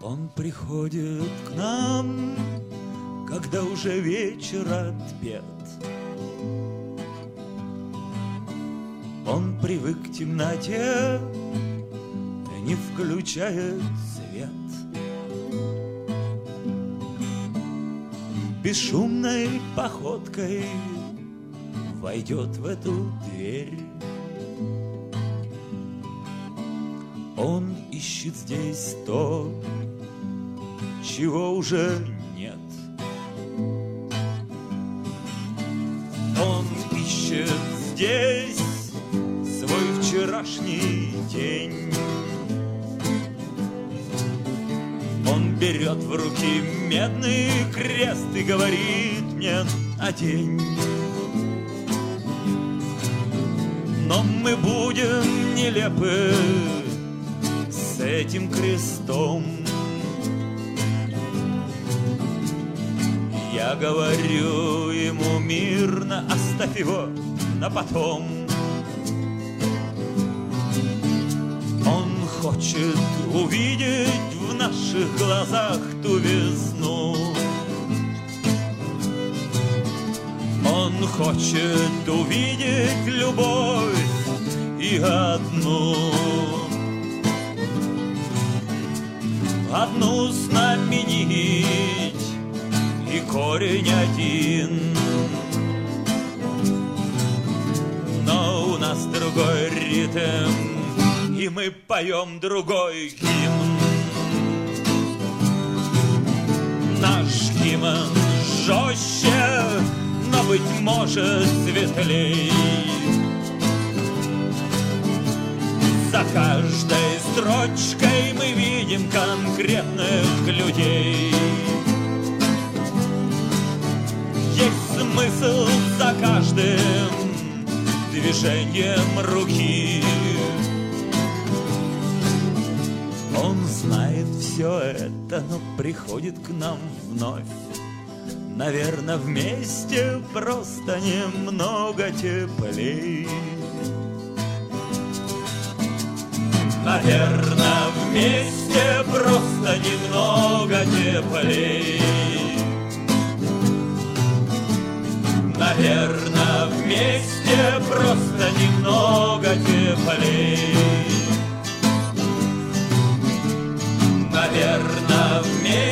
Он приходит к нам, когда уже вечер отпет. Он привык к темноте, не включает свет. Бесшумной походкой войдет в эту дверь. Он ищет здесь то, чего уже нет. Он ищет здесь свой вчерашний день. Он берет в руки медный крест и говорит мне: одень. Но мы будем нелепы с этим крестом. Я говорю ему мирно: оставь его на потом. Он хочет увидеть в наших глазах ту весну. Он хочет увидеть любовь и одну. Одну знаменить и корень один. Но у нас другой ритм, и мы поем другой гимн. Наш гимн жестче, но, быть может, светлей. За каждой строчкой мы видим конкретных людей. Есть смысл за каждым движением руки. Он знает все это, но приходит к нам вновь. Наверное, вместе просто немного теплей. Наверное, вместе просто немного теплей. Наверное, вместе просто немного теплей. Наверное, вместе